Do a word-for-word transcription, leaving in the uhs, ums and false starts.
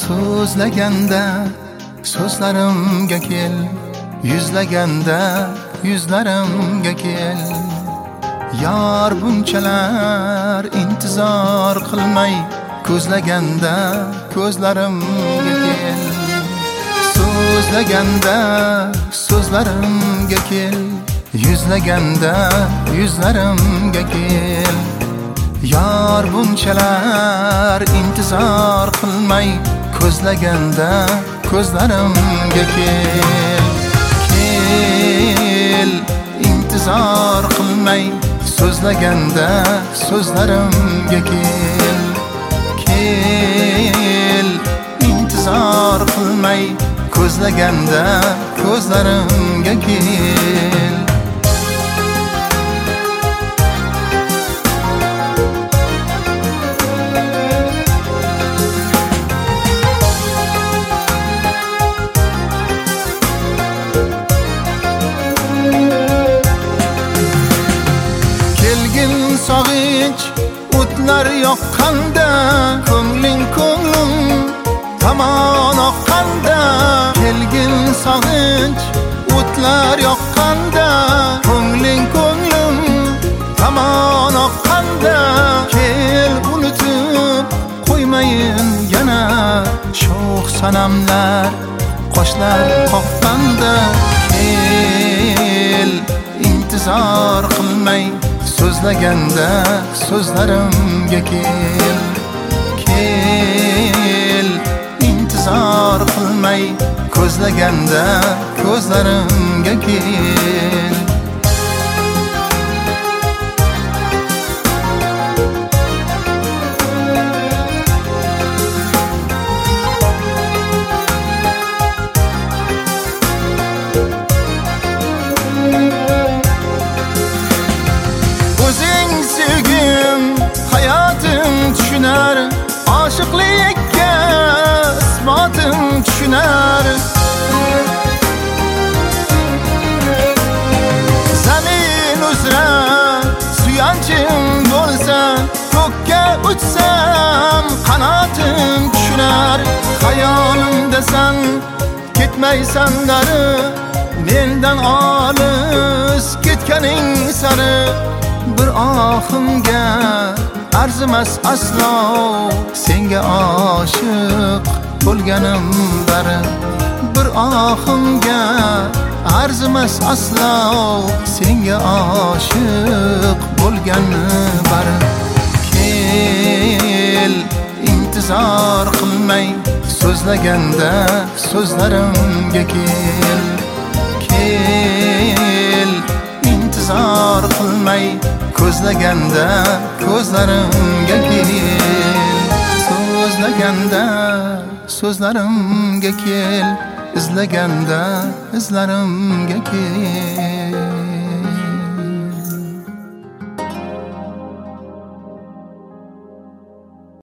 so'zlaganda so'zlarimga kel, yuzlaganda yuzlarimga kel. Yor bunchalar intizor qilmay, ko'zlaganda ko'zlarimga kel. So'zlaganda so'zlarimga kel, yuzlaganda yuzlarimga kel. Yor bunchalar intizor qilmay, ko'zlaganda ko'zlarimga kel. Kel, intizor qilmay, so'zlaganda so'zlarimga kel. Kel, intizor qilmay, ko'zlaganda ko'zlarimga kel. Sog'inch o'tlar yoqqanda, ko'ngling ko'nglim tomon oqqanda. Kelgin sog'inch o'tlar yoqqanda, ko'ngling ko'nglim tomon oqqanda. Kel, unutib qo'ymayin yana sho'x sanamlar qoshlar qoqqanda. Kel, intizor qilmay, so'zlaganda so'zlarimga kel. Kel, intizor qilmay, ko'zlaganda ko'zlarimga kel. Tushunar, oshiqlikka isbotim tushunar. Zamin uzra suyanchim bo'lsa, ko'kka uçsam qanotim tushunar. Xayolimdasan, ketmaysan dari, mendan olis ketganing sari. Bir ohimga arzimas aslo, senga oshiq bo'lganim bari. Bir ohimga arzimas aslo, senga oshiq bo'lganim bari. Kel, intizor qilmay, so'zlaganda so'zlarimga kel. Kel, intizor qilmay, ko'zlaganda ko'zlarimga kel. So'zlaganda so'zlarimga kel, izlaganda izlarimga kel.